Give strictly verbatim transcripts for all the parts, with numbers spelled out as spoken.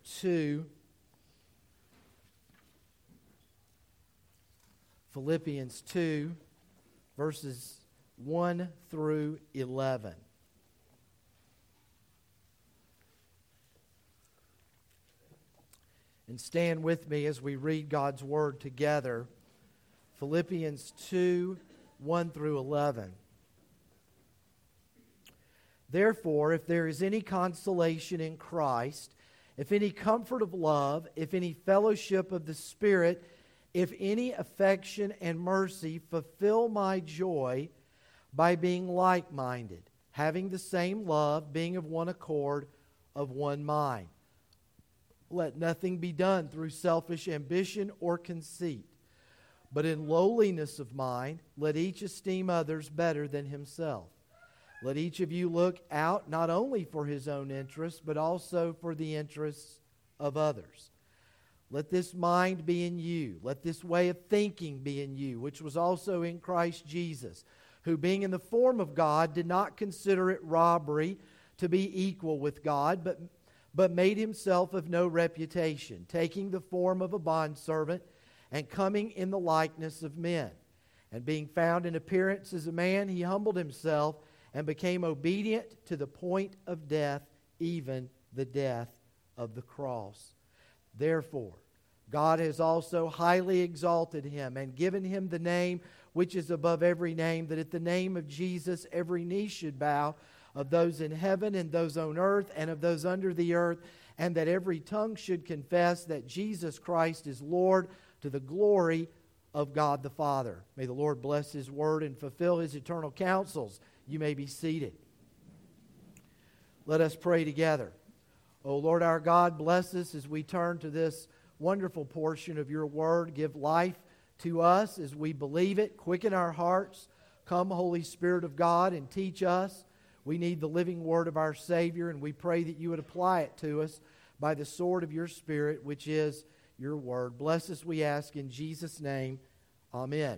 two. Philippians two, verses one through eleven. And stand with me as we read God's Word together. Philippians two, one through eleven. Therefore, if there is any consolation in Christ, if any comfort of love, if any fellowship of the Spirit, if any affection and mercy, fulfill my joy by being like-minded, having the same love, being of one accord, of one mind. Let nothing be done through selfish ambition or conceit, but in lowliness of mind, let each esteem others better than himself. Let each of you look out not only for his own interests, but also for the interests of others. Let this mind be in you. Let this way of thinking be in you, which was also in Christ Jesus, who being in the form of God did not consider it robbery to be equal with God, but, but made himself of no reputation, taking the form of a bondservant and coming in the likeness of men. And being found in appearance as a man, he humbled himself and became obedient to the point of death, even the death of the cross. Therefore, God has also highly exalted him and given him the name which is above every name, that at the name of Jesus every knee should bow, of those in heaven and those on earth and of those under the earth, and that every tongue should confess that Jesus Christ is Lord, to the glory of God the Father. May the Lord bless his word and fulfill his eternal counsels. You may be seated. Let us pray together. O Lord our God, bless us as we turn to this wonderful portion of your word. Give life to us as we believe it. Quicken our hearts. Come, Holy Spirit of God, and teach us. We need the living word of our Savior, and we pray that you would apply it to us by the sword of your Spirit, which is your word. Bless us, we ask, in Jesus' name. Amen.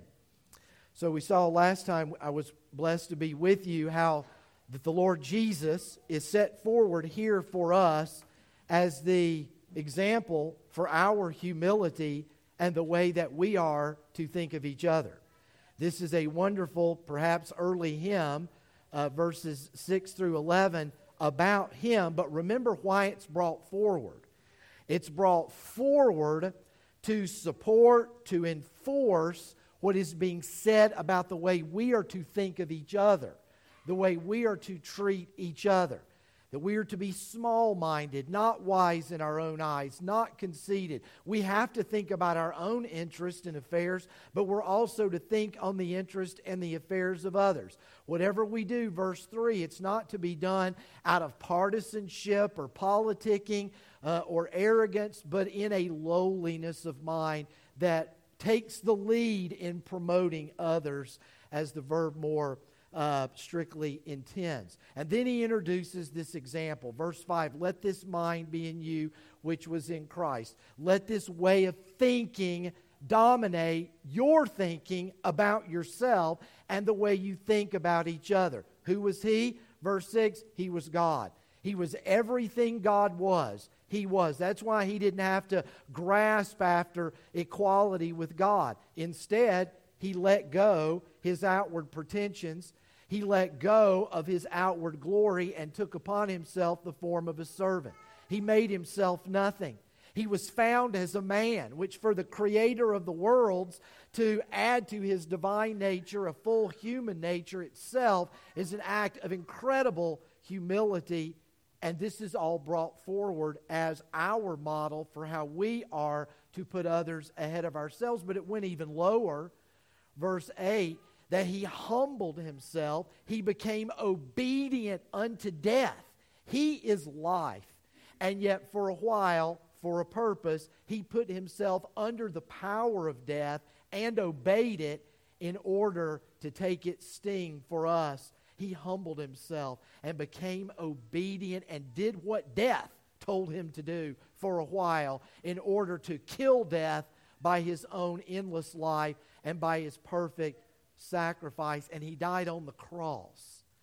So we saw last time, I was blessed to be with you, how that the Lord Jesus is set forward here for us as the example for our humility and the way that we are to think of each other. This is a wonderful, perhaps early hymn, uh, verses six through eleven, about him. But remember why it's brought forward. It's brought forward to support, to enforce what is being said about the way we are to think of each other, the way we are to treat each other, that we are to be small-minded, not wise in our own eyes, not conceited. We have to think about our own interest and affairs, but we're also to think on the interest and the affairs of others. Whatever we do, verse three, it's not to be done out of partisanship or politicking uh, or arrogance, but in a lowliness of mind that takes the lead in promoting others, as the verb more uh, strictly intends. And then he introduces this example. Verse five, let this mind be in you, which was in Christ. Let this way of thinking dominate your thinking about yourself and the way you think about each other. Who was he? Verse six, he was God. He was everything God was. He was. That's why he didn't have to grasp after equality with God. Instead, he let go his outward pretensions. He let go of his outward glory and took upon himself the form of a servant. He made himself nothing. He was found as a man, which for the creator of the worlds to add to his divine nature a full human nature itself is an act of incredible humility. And this is all brought forward as our model for how we are to put others ahead of ourselves. But it went even lower. Verse eight, that he humbled himself. He became obedient unto death. He is life. And yet for a while, for a purpose, he put himself under the power of death and obeyed it in order to take its sting for us. He humbled himself and became obedient and did what death told him to do for a while in order to kill death by his own endless life and by his perfect sacrifice. And he died on the cross.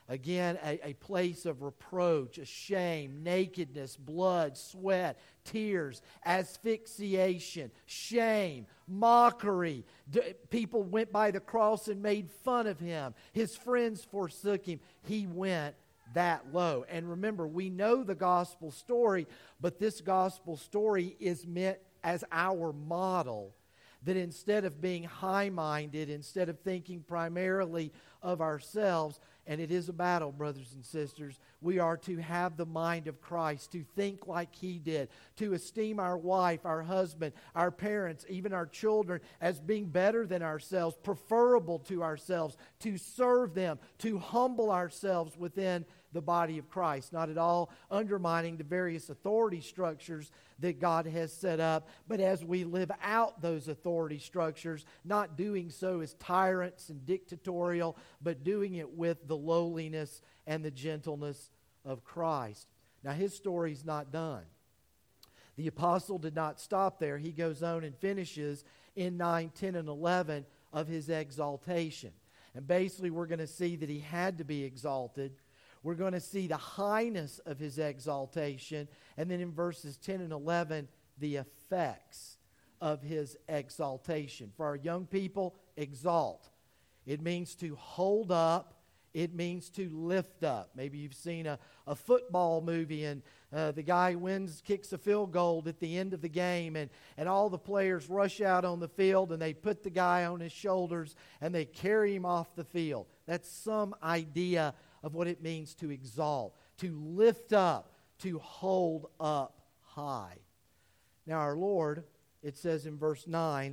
Again, a, a place of reproach, a shame, nakedness, blood, sweat, tears, asphyxiation, shame, mockery. D- people went by the cross and made fun of him. His friends forsook him. He went that low. And remember, we know the gospel story, but this gospel story is meant as our model. That instead of being high-minded, instead of thinking primarily of ourselves, and it is a battle, brothers and sisters, we are to have the mind of Christ, to think like He did, to esteem our wife, our husband, our parents, even our children as being better than ourselves, preferable to ourselves, to serve them, to humble ourselves within the body of Christ, not at all undermining the various authority structures that God has set up, but as we live out those authority structures, not doing so as tyrants and dictatorial, but doing it with the lowliness and the gentleness of Christ. Now, his story's not done. The apostle did not stop there. He goes on and finishes in nine, ten, and eleven of his exaltation. And basically, we're going to see that he had to be exalted. We're going to see the highness of his exaltation. And then in verses ten and eleven, the effects of his exaltation. For our young people, exalt. It means to hold up. It means to lift up. Maybe you've seen a, a football movie and uh, the guy wins, kicks a field goal at the end of the game, and, and all the players rush out on the field and they put the guy on his shoulders and they carry him off the field. That's some idea of what it means to exalt, to lift up, to hold up high. Now our Lord, it says in verse nine,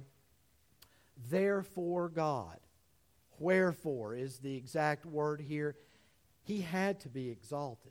therefore God. Wherefore is the exact word here. He had to be exalted.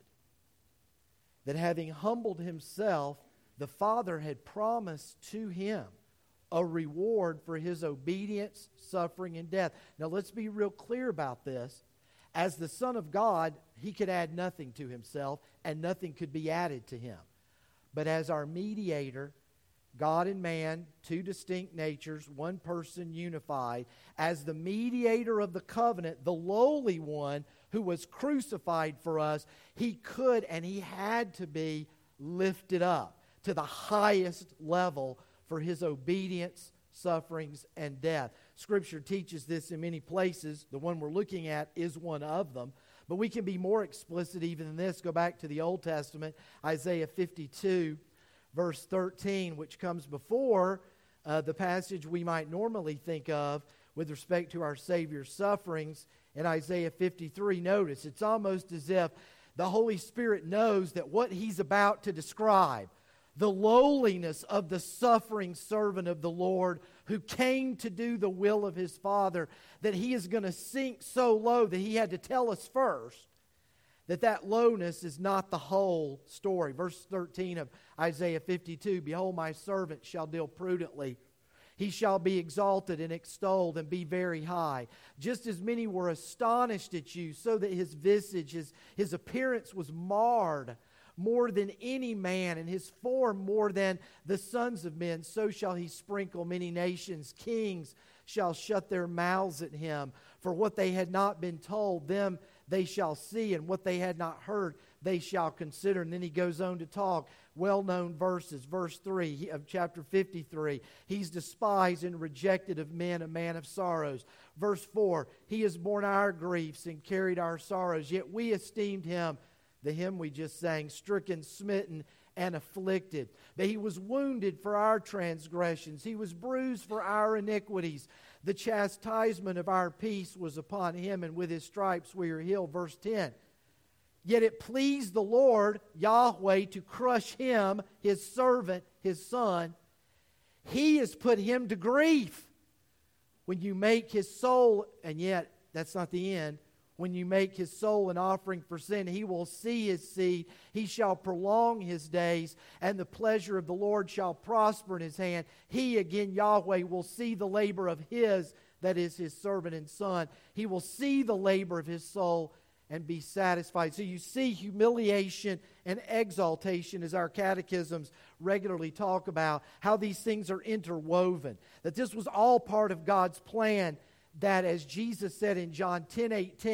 That having humbled himself, the Father had promised to him a reward for his obedience, suffering, and death. Now let's be real clear about this. As the Son of God, he could add nothing to himself, and nothing could be added to him. But as our mediator, God and man, two distinct natures, one person unified, as the mediator of the covenant, the lowly one who was crucified for us, he could and he had to be lifted up to the highest level for his obedience, sufferings, and death. Scripture teaches this in many places. The one we're looking at is one of them. But we can be more explicit even than this. Go back to the Old Testament, Isaiah fifty-two, verse thirteen, which comes before uh, the passage we might normally think of with respect to our Savior's sufferings. In Isaiah fifty-three, notice, it's almost as if the Holy Spirit knows that what he's about to describe, the lowliness of the suffering servant of the Lord who came to do the will of his Father, that he is going to sink so low that he had to tell us first that that lowness is not the whole story. Verse thirteen of Isaiah fifty-two, behold, my servant shall deal prudently. He shall be exalted and extolled and be very high. Just as many were astonished at you, so that his visage, his, his appearance was marred more than any man, and his form more than the sons of men, so shall he sprinkle many nations. Kings shall shut their mouths at him. For what they had not been told, them they shall see, and what they had not heard, they shall consider. And then he goes on to talk well-known verses. Verse three of chapter fifty-three, he's despised and rejected of men, a man of sorrows. Verse four, he has borne our griefs and carried our sorrows, yet we esteemed him, the hymn we just sang, stricken, smitten, and afflicted. That he was wounded for our transgressions. He was bruised for our iniquities. The chastisement of our peace was upon him, and with his stripes we are healed. Verse ten. Yet it pleased the Lord, Yahweh, to crush him, his servant, his son. He has put him to grief. When you make his soul, and yet that's not the end, when you make his soul an offering for sin, he will see his seed. He shall prolong his days, and the pleasure of the Lord shall prosper in his hand. He, again, Yahweh, will see the labor of his, that is his servant and son. He will see the labor of his soul and be satisfied. So you see humiliation and exaltation, as our catechisms regularly talk about, how these things are interwoven. That this was all part of God's plan, that as Jesus said in John ten eighteen,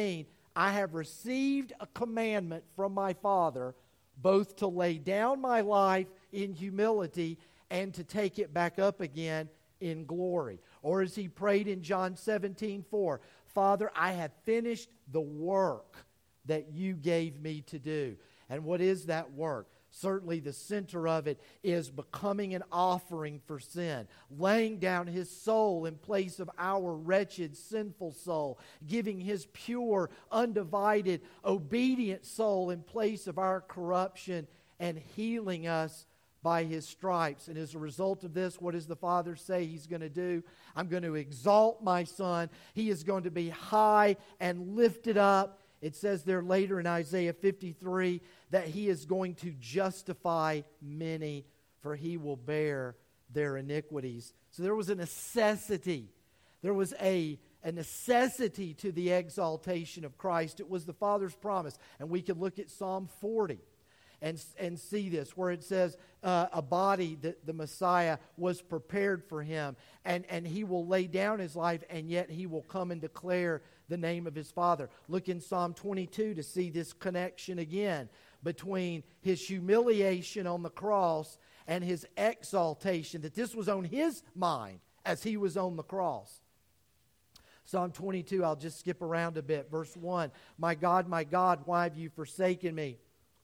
I have received a commandment from my Father, both to lay down my life in humility and to take it back up again in glory. Or as he prayed in John seventeen four, Father, I have finished the work that you gave me to do. And what is that work? Certainly the center of it is becoming an offering for sin, laying down his soul in place of our wretched, sinful soul, giving his pure, undivided, obedient soul in place of our corruption, and healing us by his stripes. And as a result of this, what does the Father say he's going to do? I'm going to exalt my Son. He is going to be high and lifted up. It says there later in Isaiah fifty-three that he is going to justify many, for he will bear their iniquities. So there was a necessity. There was a, a necessity to the exaltation of Christ. It was the Father's promise. And we can look at Psalm forty and, and see this, where it says uh, a body that the Messiah was prepared for him. And, and he will lay down his life, and yet he will come and declare the name of his Father. Look in Psalm twenty-two to see this connection again between his humiliation on the cross and his exaltation, that this was on his mind as he was on the cross. Psalm twenty-two, I'll just skip around a bit. Verse one, my God, my God, why have you forsaken me?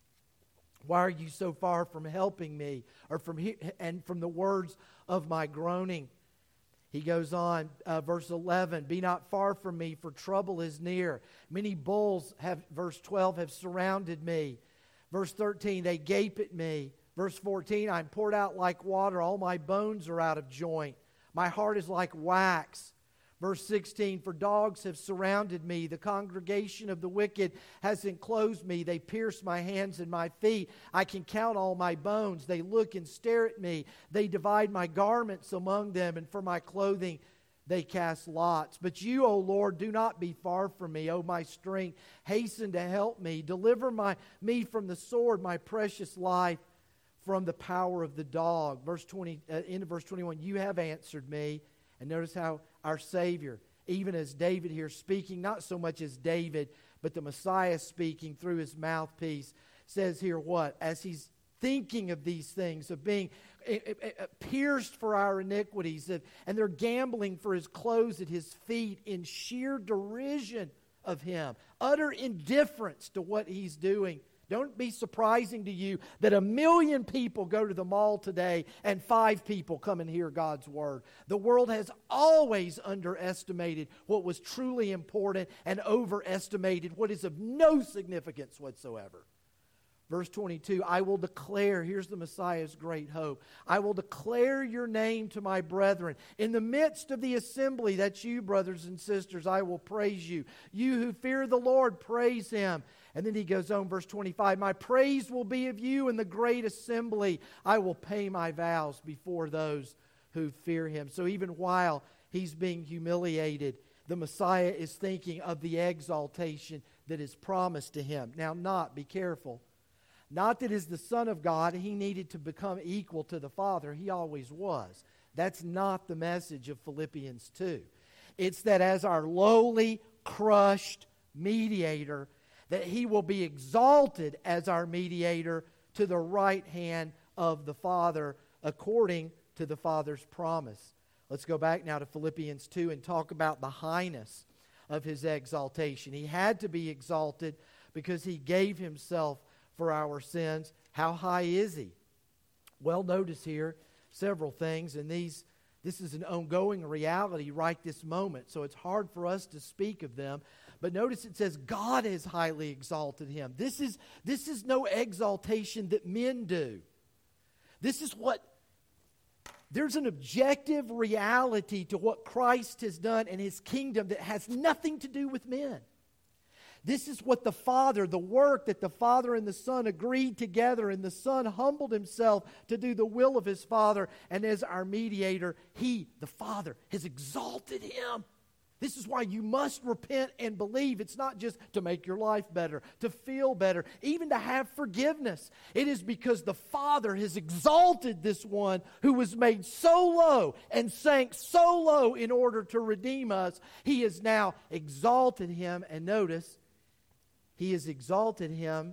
Why are you so far from helping me, or from he- and from the words of my groaning? He goes on, uh, verse eleven, be not far from me, for trouble is near. Many bulls have, verse twelve, have surrounded me. Verse thirteen, they gape at me. Verse fourteen, I'm poured out like water, all my bones are out of joint. My heart is like wax. Verse sixteen, for dogs have surrounded me. The congregation of the wicked has enclosed me. They pierce my hands and my feet. I can count all my bones. They look and stare at me. They divide my garments among them, and for my clothing they cast lots. But you, O Lord, do not be far from me. O my strength, hasten to help me. Deliver my, me from the sword, my precious life from the power of the dog. Verse twenty, uh, end of verse twenty-one, you have answered me. And notice how our Savior, even as David here speaking, not so much as David, but the Messiah speaking through his mouthpiece, says here what? As he's thinking of these things, of being pierced for our iniquities, and they're gambling for his clothes at his feet in sheer derision of him, utter indifference to what he's doing. Don't be surprising to you that a million people go to the mall today and five people come and hear God's word. The world has always underestimated what was truly important and overestimated what is of no significance whatsoever. Verse twenty-two, I will declare, here's the Messiah's great hope, I will declare your name to my brethren. In the midst of the assembly, that's you, brothers and sisters, I will praise you. You who fear the Lord, praise him. And then he goes on, verse twenty-five, my praise will be of you in the great assembly. I will pay my vows before those who fear him. So even while he's being humiliated, the Messiah is thinking of the exaltation that is promised to him. Now, not, be careful, not that as the Son of God, he needed to become equal to the Father. He always was. That's not the message of Philippians two. It's that as our lowly, crushed mediator, that he will be exalted as our mediator to the right hand of the Father according to the Father's promise. Let's go back now to Philippians two and talk about the highness of his exaltation. He had to be exalted because he gave himself for our sins. How high is he? Well, notice here several things, and these this is an ongoing reality right this moment, so it's hard for us to speak of them. But notice it says God has highly exalted him. This is, this is no exaltation that men do. This is what, there's an objective reality to what Christ has done in his kingdom that has nothing to do with men. This is what the Father, the work that the Father and the Son agreed together, and the Son humbled himself to do the will of his Father, and as our mediator, he, the Father, has exalted him. This is why you must repent and believe. It's not just to make your life better, to feel better, even to have forgiveness. It is because the Father has exalted this one who was made so low and sank so low in order to redeem us. He has now exalted him, and notice, He has exalted him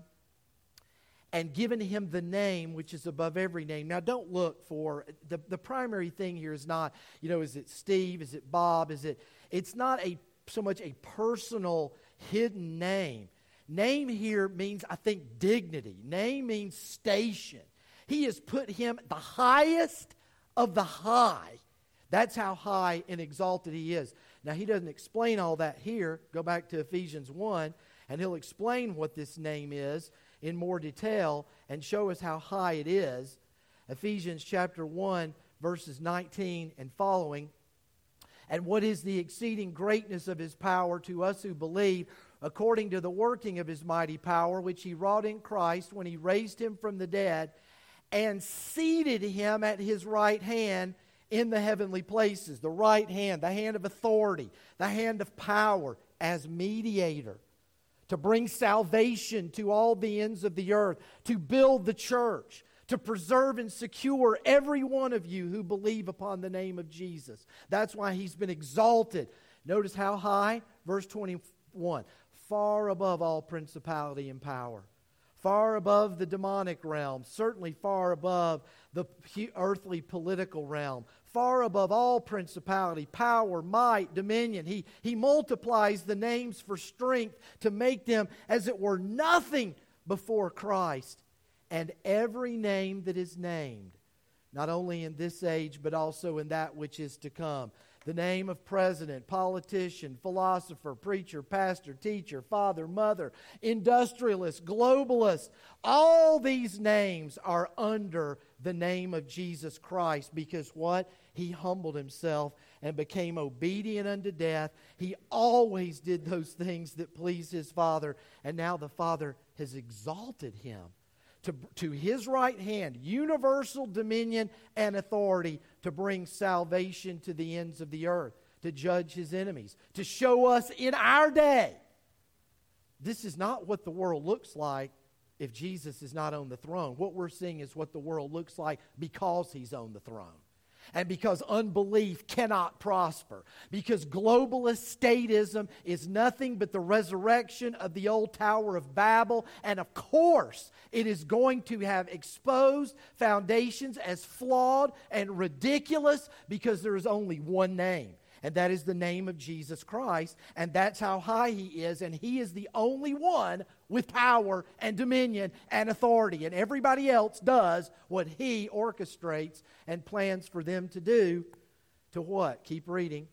and given him the name which is above every name. Now, don't look for, the, the primary thing here is not, you know, is it Steve, is it Bob, is it, it's not a so much a personal hidden name. Name here means, I think, dignity. Name means station. He has put him the highest of the high. That's how high and exalted he is. Now, he doesn't explain all that here. Go back to Ephesians one, and he'll explain what this name is in more detail and show us how high it is. Ephesians chapter one, verses nineteen and following. And what is the exceeding greatness of his power to us who believe, according to the working of his mighty power, which he wrought in Christ when he raised him from the dead and seated him at his right hand in the heavenly places. The right hand, the hand of authority, the hand of power as mediator, to bring salvation to all the ends of the earth, to build the church, to preserve and secure every one of you who believe upon the name of Jesus. That's why he's been exalted. Notice how high? Verse twenty-one. Far above all principality and power. Far above the demonic realm. Certainly far above the earthly political realm. Far above all principality, power, might, dominion. He, he multiplies the names for strength to make them as it were nothing before Christ. And every name that is named, not only in this age, but also in that which is to come. The name of president, politician, philosopher, preacher, pastor, teacher, father, mother, industrialist, globalist. All these names are under the name of Jesus Christ. Because what? He humbled himself and became obedient unto death. He always did those things that pleased his Father. And now the Father has exalted him to, to his right hand, universal dominion and authority to bring salvation to the ends of the earth, to judge his enemies, to show us in our day. This is not what the world looks like if Jesus is not on the throne. What we're seeing is what the world looks like because he's on the throne. And because unbelief cannot prosper. Because globalist statism is nothing but the resurrection of the old Tower of Babel. And of course, it is going to have exposed foundations as flawed and ridiculous because there is only one name. And that is the name of Jesus Christ. And that's how high he is. And he is the only one with power and dominion and authority. And everybody else does what he orchestrates and plans for them to do. To what? Keep reading.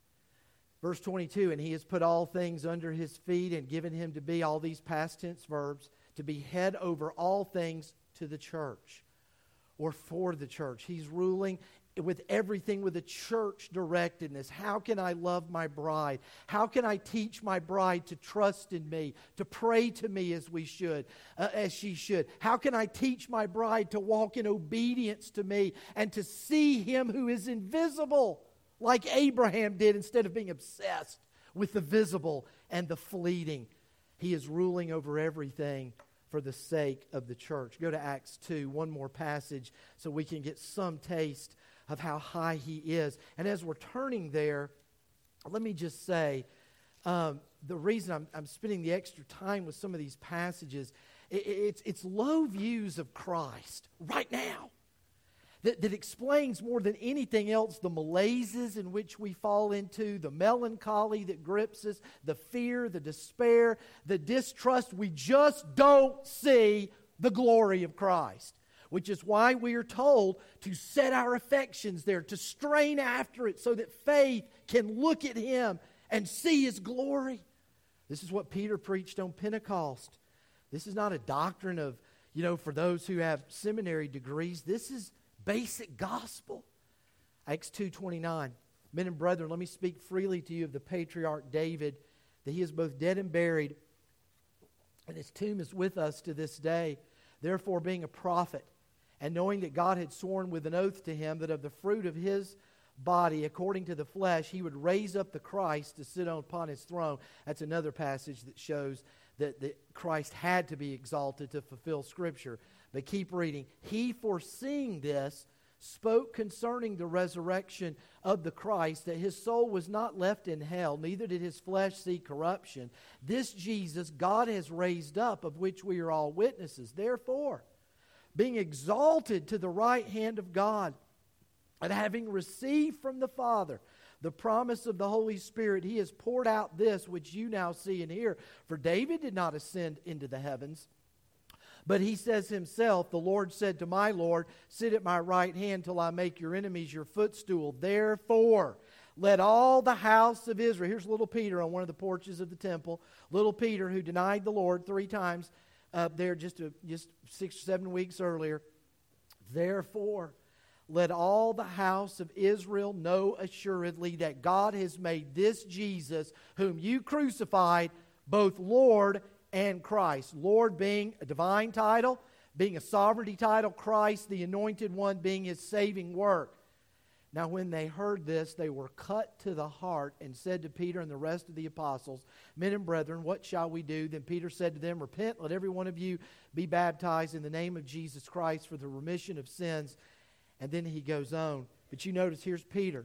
Verse twenty-two, and he has put all things under his feet and given him to be, all these past tense verbs, to be head over all things to the church. Or for the church. He's ruling with everything with a church directedness. How can I love my bride? How can I teach my bride to trust in me, to pray to me as we should, uh, as she should? How can I teach my bride to walk in obedience to me and to see him who is invisible, like Abraham did, instead of being obsessed with the visible and the fleeting? He is ruling over everything for the sake of the church. Go to Acts two, one more passage, so we can get some taste of how high he is. And as we're turning there, let me just say, um, the reason I'm, I'm spending the extra time with some of these passages, it, it's, it's low views of Christ right now that, that explains more than anything else the malaises in which we fall into, the melancholy that grips us, the fear, the despair, the distrust. We just don't see the glory of Christ. Which is why we are told to set our affections there, to strain after it so that faith can look at him and see his glory. This is what Peter preached on Pentecost. This is not a doctrine of, you know, for those who have seminary degrees. This is basic gospel. Acts two twenty-nine. Men and brethren, let me speak freely to you of the patriarch David, that he is both dead and buried, and his tomb is with us to this day. Therefore, being a prophet, and knowing that God had sworn with an oath to him that of the fruit of his body, according to the flesh, he would raise up the Christ to sit upon his throne. That's another passage that shows that, that Christ had to be exalted to fulfill Scripture. But keep reading. He, foreseeing this, spoke concerning the resurrection of the Christ, that his soul was not left in hell, neither did his flesh see corruption. This Jesus God has raised up, of which we are all witnesses. Therefore, being exalted to the right hand of God, and having received from the Father the promise of the Holy Spirit, he has poured out this which you now see and hear. For David did not ascend into the heavens, but he says himself, the Lord said to my Lord, sit at my right hand till I make your enemies your footstool. Therefore, let all the house of Israel, here's little Peter on one of the porches of the temple, little Peter who denied the Lord three times up there just, a, just six or seven weeks earlier. Therefore, let all the house of Israel know assuredly that God has made this Jesus, whom you crucified, both Lord and Christ. Lord being a divine title, being a sovereignty title, Christ, the anointed one, being his saving work. Now when they heard this, they were cut to the heart and said to Peter and the rest of the apostles, men and brethren, what shall we do? Then Peter said to them, repent, let every one of you be baptized in the name of Jesus Christ for the remission of sins. And then he goes on. But you notice, here's Peter.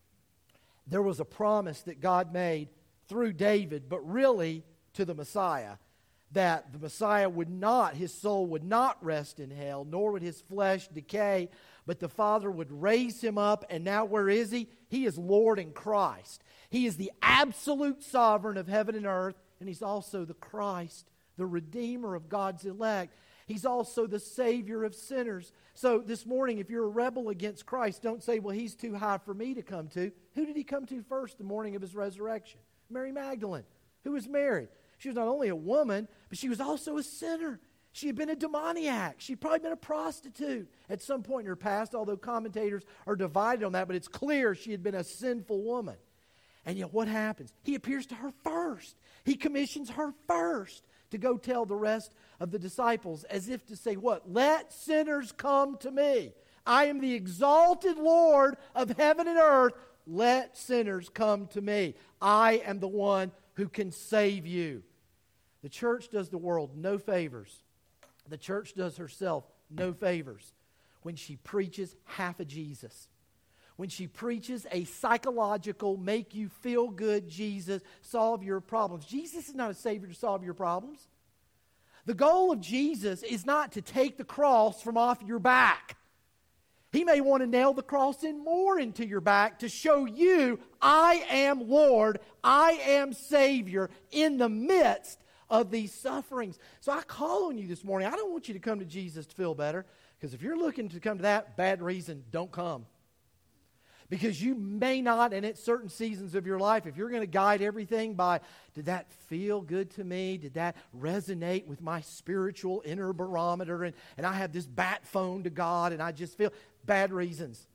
There was a promise that God made through David, but really to the Messiah, that the Messiah would not, his soul would not rest in hell, nor would his flesh decay, but the Father would raise him up. And now where is he? He is Lord in Christ. He is the absolute sovereign of heaven and earth, and he's also the Christ, the Redeemer of God's elect. He's also the Savior of sinners. So this morning, if you're a rebel against Christ, don't say, well, he's too high for me to come to. Who did he come to first the morning of his resurrection? Mary Magdalene, who was married. She was not only a woman, but she was also a sinner. She had been a demoniac. She'd probably been a prostitute at some point in her past, although commentators are divided on that, but it's clear she had been a sinful woman. And yet what happens? He appears to her first. He commissions her first to go tell the rest of the disciples, as if to say what? Let sinners come to me. I am the exalted Lord of heaven and earth. Let sinners come to me. I am the one who can save you. The church does the world no favors. The church does herself no favors when she preaches half a Jesus. When she preaches a psychological, make you feel good Jesus, solve your problems. Jesus is not a Savior to solve your problems. The goal of Jesus is not to take the cross from off your back. He may want to nail the cross in more into your back to show you, I am Lord, I am Savior in the midst of these sufferings. So I call on you this morning. I don't want you to come to Jesus to feel better, because if you're looking to come to that, bad reason, don't come. Because you may not, and at certain seasons of your life, if you're going to guide everything by, did that feel good to me? Did that resonate with my spiritual inner barometer? And, and I have this bat phone to God, and I just feel bad reasons.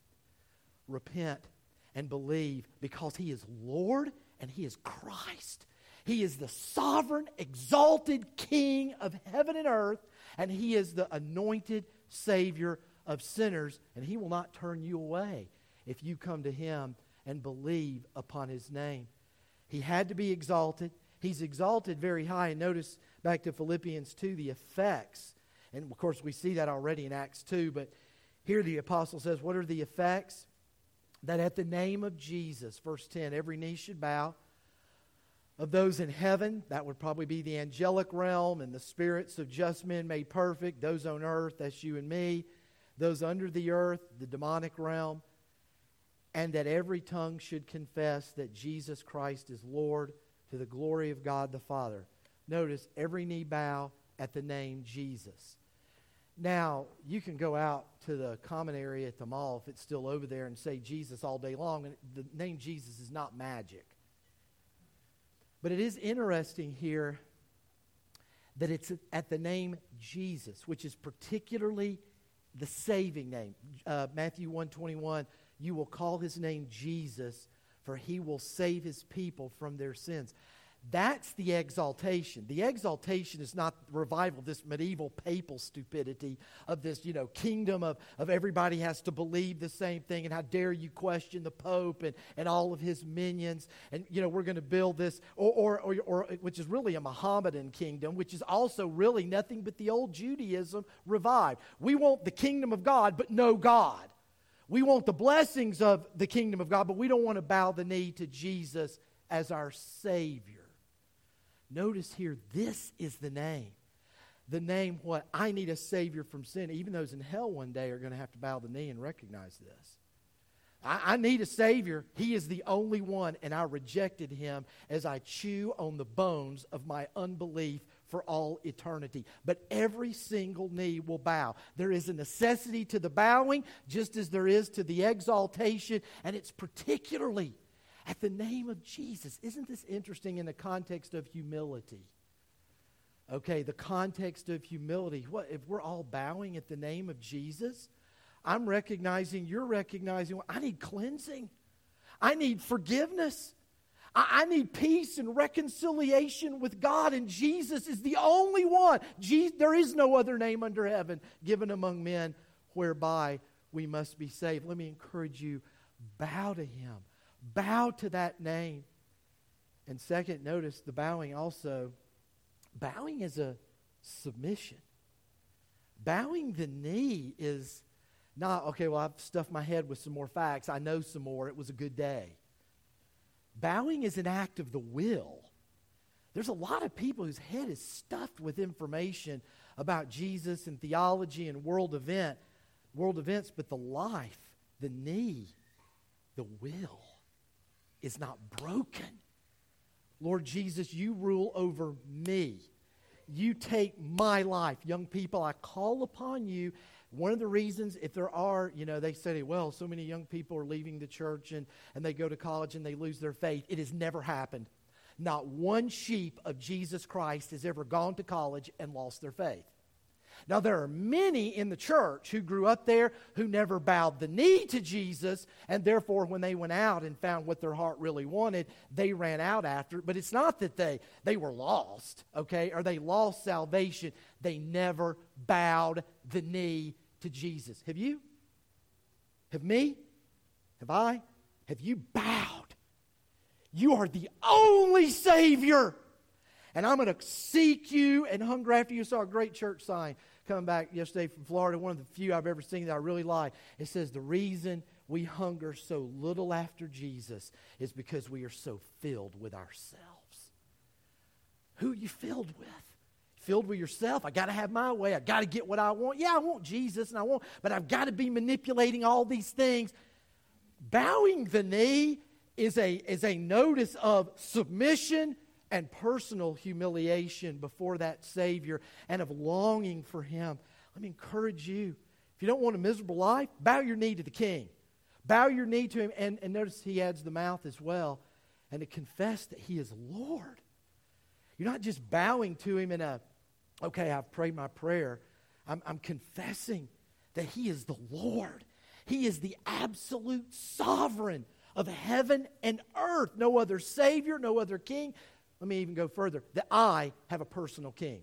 Repent and believe, because He is Lord and He is Christ. He is the sovereign, exalted King of heaven and earth, and He is the anointed Savior of sinners, and He will not turn you away if you come to Him and believe upon His name. He had to be exalted. He's exalted very high. And notice back to Philippians two, the effects. And of course we see that already in Acts two. But here the apostle says, what are the effects? That at the name of Jesus, verse ten, every knee should bow. Of those in heaven, that would probably be the angelic realm and the spirits of just men made perfect. Those on earth, that's you and me. Those under the earth, the demonic realm. And that every tongue should confess that Jesus Christ is Lord, to the glory of God the Father. Notice, every knee bow at the name Jesus. Now, you can go out to the common area at the mall, if it's still over there, and say Jesus all day long. And the name Jesus is not magic. But it is interesting here that it's at the name Jesus, which is particularly the saving name. Uh, Matthew one twenty-one, you will call His name Jesus, for He will save His people from their sins. That's the exaltation. The exaltation is not revival, this medieval papal stupidity of this, you know, kingdom of, of everybody has to believe the same thing, and how dare you question the Pope and, and all of his minions. And, you know, we're going to build this, or, or, or, or which is really a Mohammedan kingdom, which is also really nothing but the old Judaism revived. We want the kingdom of God, but no God. We want the blessings of the kingdom of God, but we don't want to bow the knee to Jesus as our Savior. Notice here, this is the name. The name, what? I need a Savior from sin. Even those in hell one day are going to have to bow the knee and recognize this. I, I need a Savior. He is the only one, and I rejected Him as I chew on the bones of my unbelief for all eternity. But every single knee will bow. There is a necessity to the bowing, just as there is to the exaltation, and it's particularly at the name of Jesus. Isn't this interesting in the context of humility? Okay, the context of humility. What if we're all bowing at the name of Jesus? I'm recognizing, you're recognizing, well, I need cleansing. I need forgiveness. I, I need peace and reconciliation with God, and Jesus is the only one. Je- there is no other name under heaven given among men whereby we must be saved. Let me encourage you, bow to Him. Bow to that name. And second, notice the bowing also. Bowing is a submission. Bowing the knee is not, okay, well, I've stuffed my head with some more facts. I know some more. It was a good day. Bowing is an act of the will. There's a lot of people whose head is stuffed with information about Jesus and theology and world event, world events, but the life, the knee, the will is not broken. Lord Jesus, you rule over me. You take my life. Young people, I call upon you. One of the reasons, if there are, you know, they say, well, so many young people are leaving the church and, and they go to college and they lose their faith. It has never happened. Not one sheep of Jesus Christ has ever gone to college and lost their faith. Now, there are many in the church who grew up there who never bowed the knee to Jesus, and therefore when they went out and found what their heart really wanted, they ran out after it. But it's not that they, they were lost, okay, or they lost salvation. They never bowed the knee to Jesus. Have you? Have me? Have I? Have you bowed? You are the only Savior. And I'm going to seek you and hunger after you. Saw a great church sign coming back yesterday from Florida, one of the few I've ever seen that I really like. It says, the reason we hunger so little after Jesus is because we are so filled with ourselves. Who are you filled with? Filled with yourself? I got to have my way. I got to get what I want. Yeah, I want Jesus, and I want, but I've got to be manipulating all these things. Bowing the knee is a, is a notice of submission and personal humiliation before that Savior and of longing for Him. Let me encourage you. If you don't want a miserable life, bow your knee to the King. Bow your knee to Him. And, and notice He adds the mouth as well. And to confess that He is Lord. You're not just bowing to Him in a, okay, I've prayed my prayer. I'm, I'm confessing that He is the Lord. He is the absolute sovereign of heaven and earth. No other Savior, no other King. Let me even go further. That I have a personal King.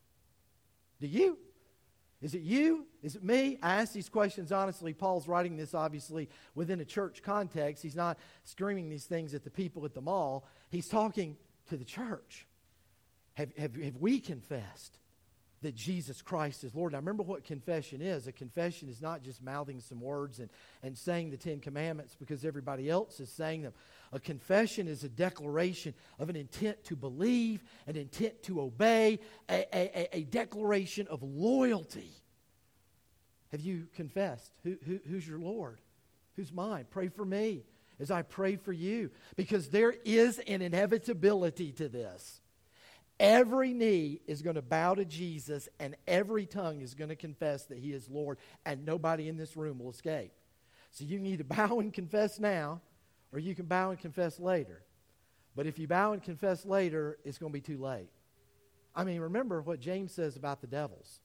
Do you? Is it you? Is it me? I ask these questions honestly. Paul's writing this obviously within a church context. He's not screaming these things at the people at the mall. He's talking to the church. Have, have, have we confessed that Jesus Christ is Lord? Now remember what confession is. A confession is not just mouthing some words and, and saying the Ten Commandments because everybody else is saying them. A confession is a declaration of an intent to believe, an intent to obey, a, a, a declaration of loyalty. Have you confessed? Who, who, who's your Lord? Who's mine? Pray for me as I pray for you. Because there is an inevitability to this. Every knee is going to bow to Jesus, and every tongue is going to confess that He is Lord, and nobody in this room will escape. So you can either bow and confess now, or you can bow and confess later. But if you bow and confess later, it's going to be too late. I mean, remember what James says about the devils.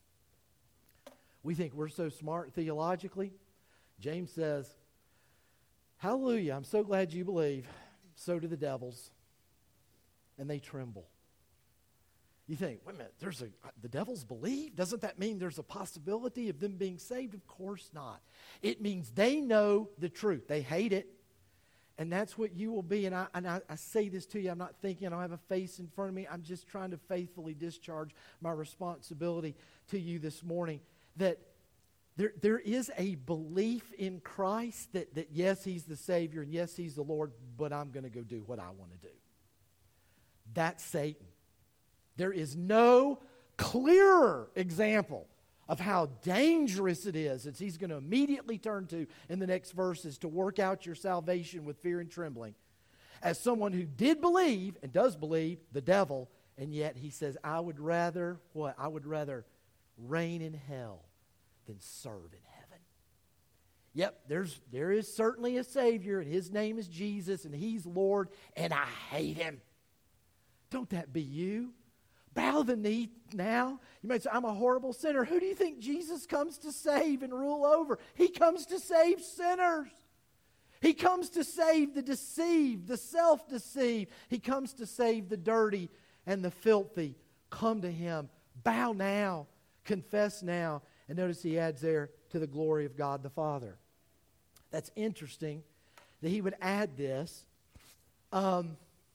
We think we're so smart theologically. James says, hallelujah, I'm so glad you believe. So do the devils. And they tremble. You think, wait a minute, there's a, the devils believe? Doesn't that mean there's a possibility of them being saved? Of course not. It means they know the truth. They hate it. And that's what you will be. And I, and I, I say this to you. I'm not thinking I don't have a face in front of me. I'm just trying to faithfully discharge my responsibility to you this morning. That There, there is a belief in Christ that, that yes, He's the Savior, and yes, He's the Lord, but I'm going to go do what I want to do. That's Satan. There is no clearer example of how dangerous it is that he's going to immediately turn to in the next verses to work out your salvation with fear and trembling. As someone who did believe and does believe the devil, and yet he says, I would rather, what? I would rather reign in hell than serve in heaven. Yep, there's there is certainly a Savior, and His name is Jesus, and He's Lord, and I hate Him. Don't that be you? Bow the knee now. You might say, I'm a horrible sinner. Who do you think Jesus comes to save and rule over? He comes to save sinners. He comes to save the deceived, the self-deceived. He comes to save the dirty and the filthy. Come to Him. Bow now. Confess now. And notice He adds there, to the glory of God the Father. That's interesting that He would add this. Um...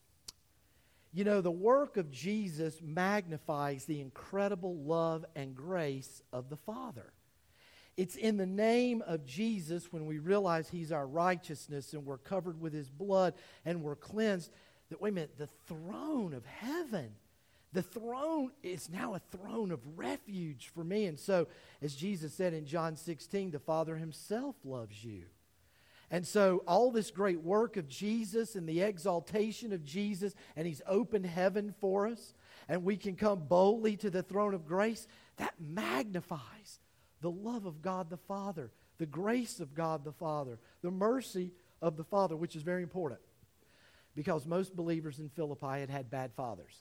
You know, the work of Jesus magnifies the incredible love and grace of the Father. It's in the name of Jesus, when we realize He's our righteousness and we're covered with His blood and we're cleansed, that, wait a minute, the throne of heaven, the throne is now a throne of refuge for me. And so, as Jesus said in John sixteen, the Father Himself loves you. And so all this great work of Jesus and the exaltation of Jesus, and He's opened heaven for us, and we can come boldly to the throne of grace, that magnifies the love of God the Father, the grace of God the Father, the mercy of the Father, which is very important because most believers in Philippi had had bad fathers.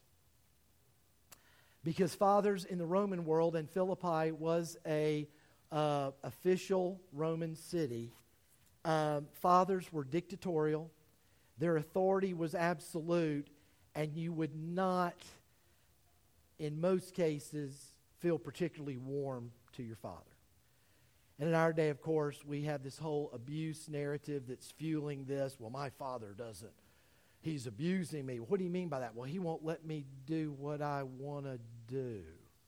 Because fathers in the Roman world, and Philippi was a uh, official Roman city, Um, fathers were dictatorial. Their authority was absolute, and you would not, in most cases, feel particularly warm to your father. And in our day, of course, we have this whole abuse narrative that's fueling this. Well, my father doesn't. He's abusing me. What do you mean by that? Well, he won't let me do what I want to do.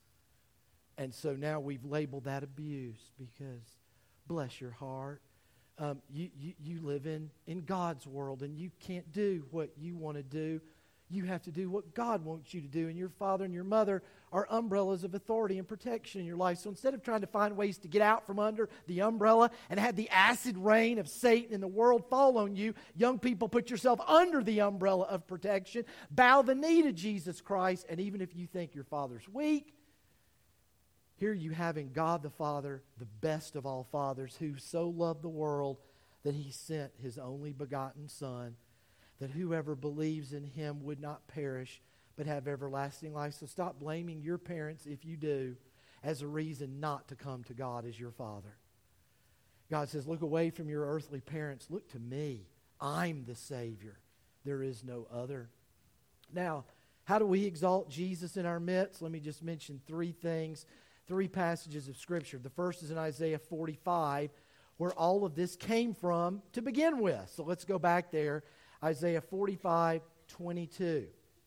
And so now we've labeled that abuse because, bless your heart, Um, you, you, you live in, in God's world, and you can't do what you want to do. You have to do what God wants you to do. And your father and your mother are umbrellas of authority and protection in your life. So instead of trying to find ways to get out from under the umbrella and have the acid rain of Satan in the world fall on you, young people, put yourself under the umbrella of protection. Bow the knee to Jesus Christ. And even if you think your father's weak, here you have in God the Father, the best of all fathers, who so loved the world that He sent His only begotten Son, that whoever believes in Him would not perish, but have everlasting life. So stop blaming your parents, if you do, as a reason not to come to God as your Father. God says, look away from your earthly parents. Look to me. I'm the Savior. There is no other. Now, how do we exalt Jesus in our midst? Let me just mention three things. Three passages of Scripture. The first is in Isaiah forty-five, where all of this came from to begin with. So let's go back there. Isaiah forty-five, twenty-two.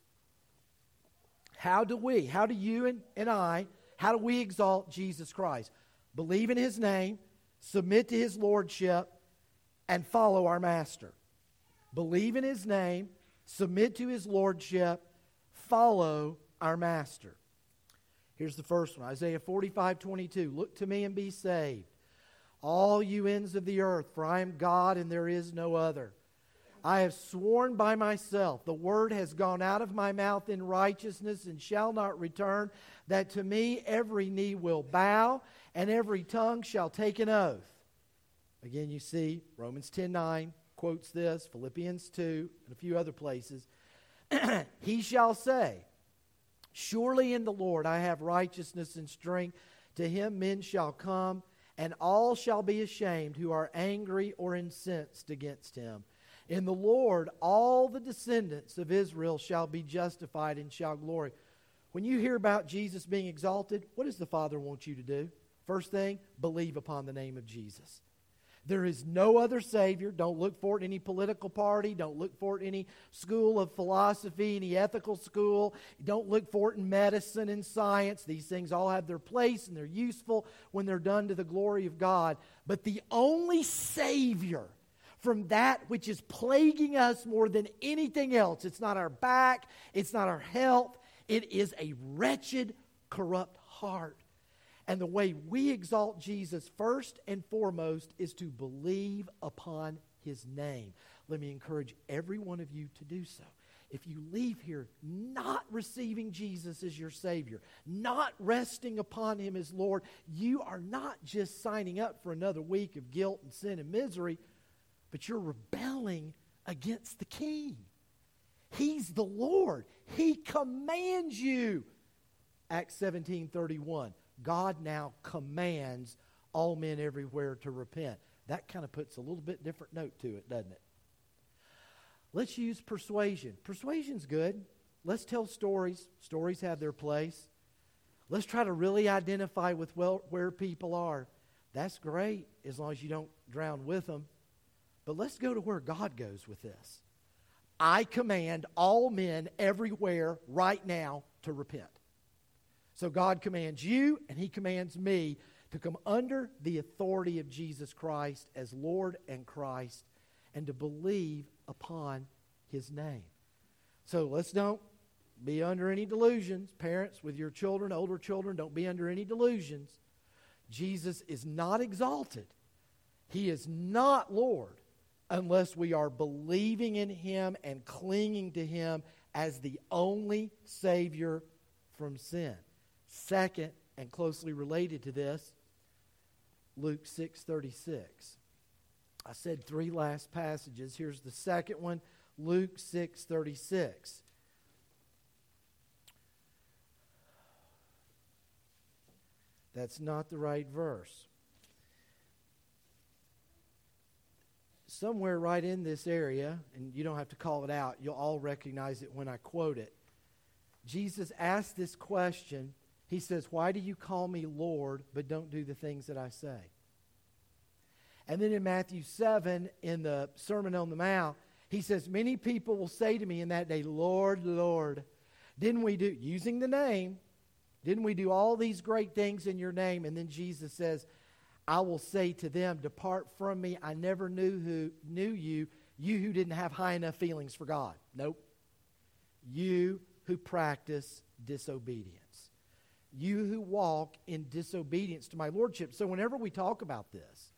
How do we, how do you and, and I, how do we exalt Jesus Christ? Believe in His name, submit to His lordship, and follow our Master. Believe in His name, submit to His lordship, follow our Master. Here's the first one, Isaiah forty-five, twenty-two. Look to me and be saved, all you ends of the earth, for I am God and there is no other. I have sworn by myself, the word has gone out of my mouth in righteousness and shall not return, that to me every knee will bow and every tongue shall take an oath. Again, you see, Romans ten nine quotes this, Philippians two, and a few other places. He shall say, surely in the Lord I have righteousness and strength. To Him men shall come, and all shall be ashamed who are angry or incensed against Him. In the Lord all the descendants of Israel shall be justified and shall glory. When you hear about Jesus being exalted, what does the Father want you to do? First thing, believe upon the name of Jesus. There is no other Savior. Don't look for it in any political party. Don't look for it in any school of philosophy, any ethical school. Don't look for it in medicine and science. These things all have their place and they're useful when they're done to the glory of God. But the only Savior from that which is plaguing us more than anything else, it's not our back, it's not our health, it is a wretched, corrupt heart. And the way we exalt Jesus first and foremost is to believe upon His name. Let me encourage every one of you to do so. If you leave here not receiving Jesus as your Savior, not resting upon Him as Lord, you are not just signing up for another week of guilt and sin and misery, but you're rebelling against the King. He's the Lord. He commands you. Acts seventeen thirty-one. God now commands all men everywhere to repent. That kind of puts a little bit different note to it, doesn't it? Let's use persuasion. Persuasion's good. Let's tell stories. Stories have their place. Let's try to really identify with well, where people are. That's great as long as you don't drown with them. But let's go to where God goes with this. I command all men everywhere right now to repent. So God commands you and He commands me to come under the authority of Jesus Christ as Lord and Christ and to believe upon His name. So let's don't be under any delusions. Parents with your children, older children, don't be under any delusions. Jesus is not exalted. He is not Lord unless we are believing in Him and clinging to Him as the only Savior from sin. Second, and closely related to this, Luke six thirty-six. I said three last passages. Here's the second one, Luke six thirty-six. That's not the right verse. Somewhere right in this area, and you don't have to call it out, you'll all recognize it when I quote it. Jesus asked this question. He says, why do you call me Lord, but don't do the things that I say? And then in Matthew seven, in the Sermon on the Mount, He says, many people will say to me in that day, Lord, Lord, didn't we do, using the name, didn't we do all these great things in your name? And then Jesus says, I will say to them, depart from me, I never knew who knew you, you who didn't have high enough feelings for God. Nope. You who practice disobedience. You who walk in disobedience to my Lordship. So whenever we talk about this,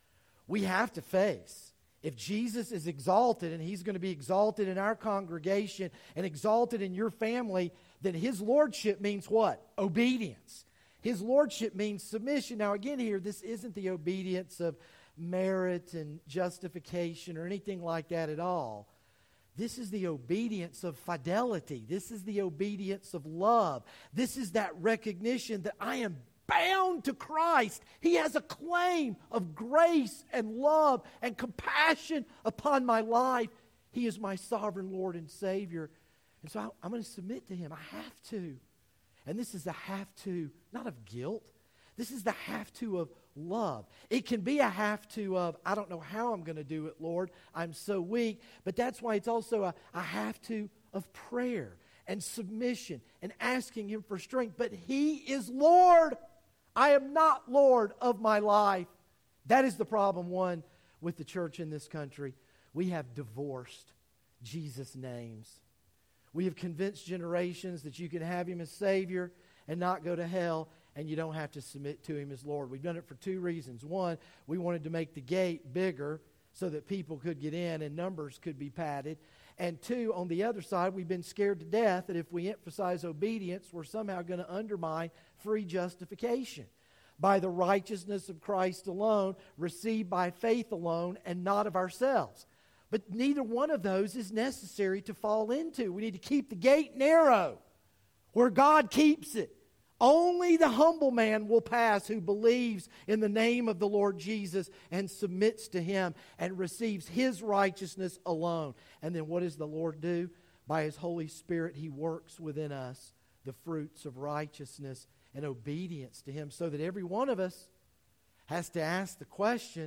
we have to face, if Jesus is exalted and He's going to be exalted in our congregation and exalted in your family, then His Lordship means what? Obedience. His Lordship means submission. Now again here, this isn't the obedience of merit and justification or anything like that at all. This is the obedience of fidelity. This is the obedience of love. This is that recognition that I am bound to Christ. He has a claim of grace and love and compassion upon my life. He is my sovereign Lord and Savior. And so I, I'm going to submit to Him. I have to. And this is a have to, not of guilt. This is the have to of love. It can be a have to of, I don't know how I'm going to do it, Lord. I'm so weak. But that's why it's also a, a have to of prayer and submission and asking Him for strength. But He is Lord. I am not Lord of my life. That is the problem, one, with the church in this country. We have divorced Jesus' names. We have convinced generations that you can have Him as Savior and not go to hell, and you don't have to submit to Him as Lord. We've done it for two reasons. One, we wanted to make the gate bigger so that people could get in and numbers could be padded. And two, on the other side, we've been scared to death that if we emphasize obedience, we're somehow going to undermine free justification by the righteousness of Christ alone, received by faith alone, and not of ourselves. But neither one of those is necessary to fall into. We need to keep the gate narrow where God keeps it. Only the humble man will pass who believes in the name of the Lord Jesus and submits to Him and receives His righteousness alone. And then what does the Lord do? By His Holy Spirit, He works within us the fruits of righteousness and obedience to Him, so that every one of us has to ask the question,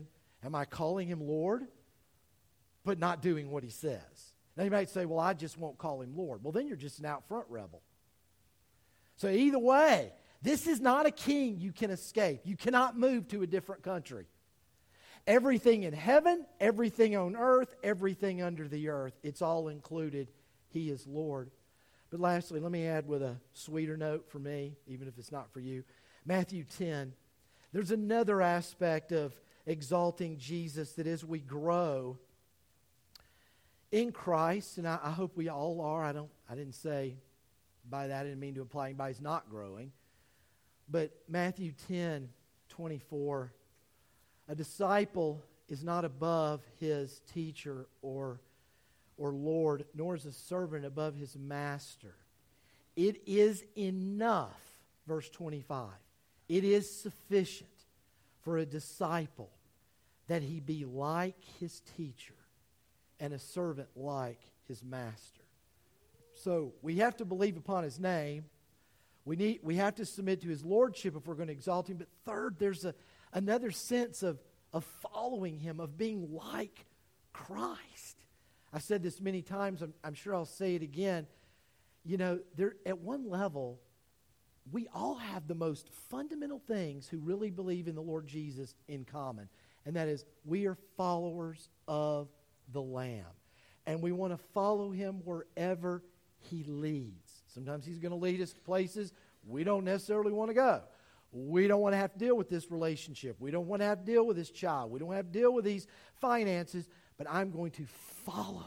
Am I calling him Lord, but not doing what he says? Now you might say, well, I just won't call him Lord. Well, then you're just an out front rebel. So either way, this is not a king you can escape. You cannot move to a different country. Everything in heaven, everything on earth, everything under the earth, it's all included. He is Lord. But lastly, let me add with a sweeter note for me, even if it's not for you. Matthew ten. There's another aspect of exalting Jesus that as we grow in Christ, and I, I hope we all are. I don't. I didn't say by that, I didn't mean to imply anybody's not growing. But Matthew ten twenty-four, a disciple is not above his teacher or or Lord, nor is a servant above his master. It is enough, verse twenty-five, it is sufficient for a disciple that he be like his teacher and a servant like his master. So we have to believe upon his name. We need we have to submit to his lordship if we're going to exalt him. But third, there's a, another sense of, of following him, of being like Christ. I've said this many times. I'm, I'm sure I'll say it again. You know, there at one level, we all have the most fundamental things who really believe in the Lord Jesus in common. And that is, we are followers of the Lamb. And we want to follow him wherever he leads. Sometimes he's going to lead us to places we don't necessarily want to go. We don't want to have to deal with this relationship. We don't want to have to deal with this child. We don't have to deal with these finances. But I'm going to follow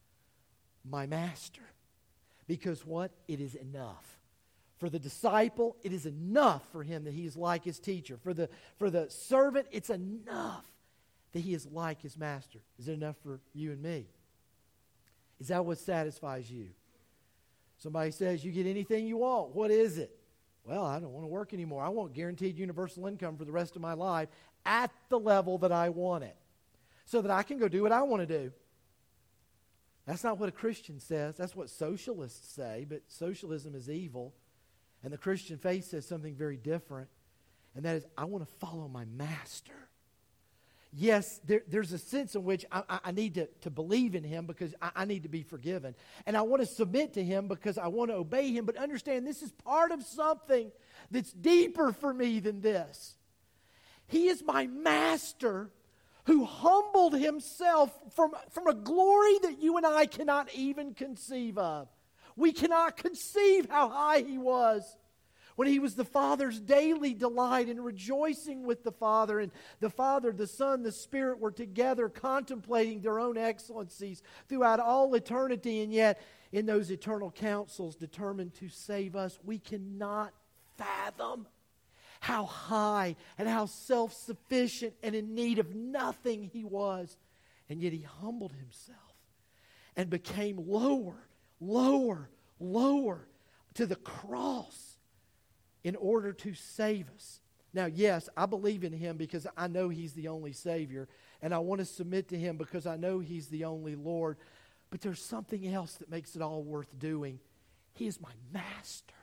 my master. Because what? It is enough. For the disciple, it is enough for him that he is like his teacher. For the, for the servant, it's enough that he is like his master. Is it enough for you and me? Is that what satisfies you? Somebody says, you get anything you want. What is it? Well, I don't want to work anymore. I want guaranteed universal income for the rest of my life at the level that I want it, so that I can go do what I want to do. That's not what a Christian says. That's what socialists say, but socialism is evil. And the Christian faith says something very different, and that is, I want to follow my master. Yes, there, there's a sense in which I, I, I need to, to believe in him because I, I need to be forgiven. And I want to submit to him because I want to obey him. But understand, this is part of something that's deeper for me than this. He is my master who humbled himself from, from a glory that you and I cannot even conceive of. We cannot conceive how high he was when he was the Father's daily delight and rejoicing with the Father. And the Father, the Son, the Spirit were together contemplating their own excellencies throughout all eternity. And yet, in those eternal counsels determined to save us, we cannot fathom how high and how self-sufficient and in need of nothing he was. And yet he humbled himself and became lower, lower, lower to the cross in order to save us. Now, yes, I believe in him because I know he's the only Savior, and I want to submit to him because I know he's the only Lord. But there's something else that makes it all worth doing. He is my master.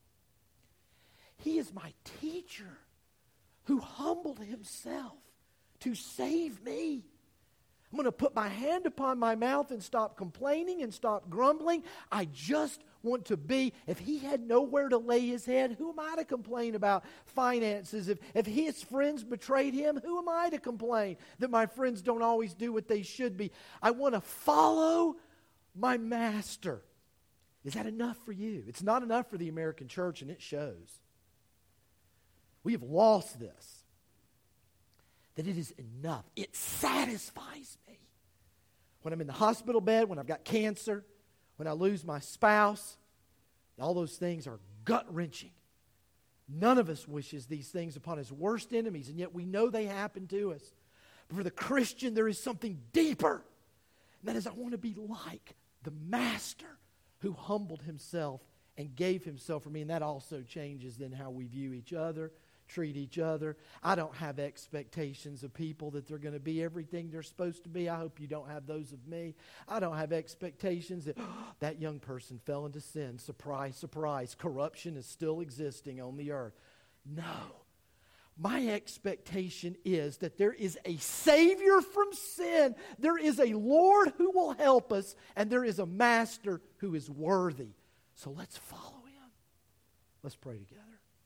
He is my teacher who humbled himself to save me. I'm going to put my hand upon my mouth and stop complaining and stop grumbling. I just want to be. If he had nowhere to lay his head, who am I to complain about finances? If, if his friends betrayed him, who am I to complain that my friends don't always do what they should be? I want to follow my master. Is that enough for you? It's not enough for the American church, and it shows. We have lost this. That it is enough. It satisfies me. When I'm in the hospital bed, when I've got cancer, when I lose my spouse, all those things are gut-wrenching. None of us wishes these things upon his worst enemies, and yet we know they happen to us. But for the Christian, there is something deeper. And that is, I want to be like the master who humbled himself and gave himself for me. And that also changes then how we view each other, treat each other. I don't have expectations of people that they're going to be everything they're supposed to be. I hope you don't have those of me. I don't have expectations that oh, that young person fell into sin. Surprise, surprise. Corruption is still existing on the earth. No. my expectation is that there is a Savior from sin, there is a Lord who will help us, and there is a Master who is worthy. So let's follow Him. Let's pray together.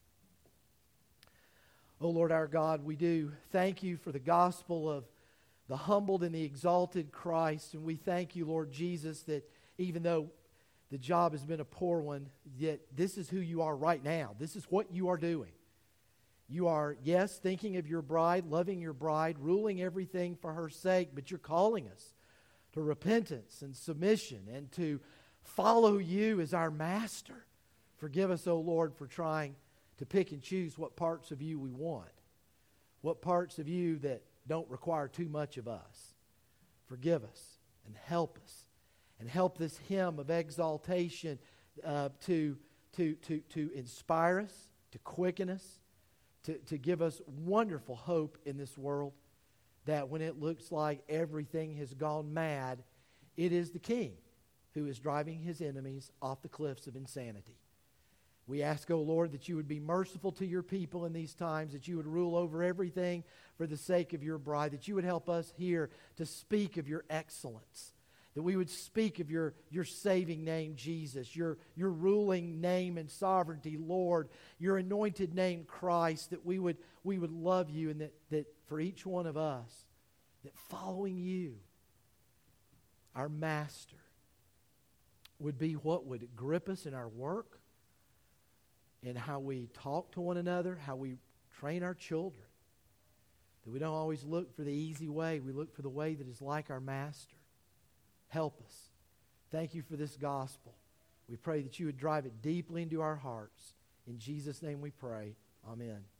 Oh Lord our God, we do thank You for the gospel of the humbled and the exalted Christ, and we thank You, Lord Jesus, that even though the job has been a poor one, yet this is who You are right now. This is what You are doing. You are, yes, thinking of Your bride, loving Your bride, ruling everything for her sake, but You're calling us to repentance and submission and to follow You as our Master. Forgive us, O Lord, for trying to pick and choose what parts of You we want, what parts of You that don't require too much of us. Forgive us and help us, and help this hymn of exaltation uh, to, to, to, to inspire us, to quicken us, To, to give us wonderful hope in this world, that when it looks like everything has gone mad, it is the King who is driving His enemies off the cliffs of insanity. We ask, O Lord, that You would be merciful to Your people in these times, that You would rule over everything for the sake of Your bride, that You would help us here to speak of Your excellence, that we would speak of your, your saving name, Jesus, your, your ruling name and sovereignty, Lord, Your anointed name, Christ, that we would, we would love You, and that, that for each one of us, that following You, our Master, would be what would grip us in our work, in how we talk to one another, how we train our children, that we don't always look for the easy way, we look for the way that is like our Master. Help us. Thank You for this gospel. We pray that You would drive it deeply into our hearts. In Jesus' name we pray. Amen.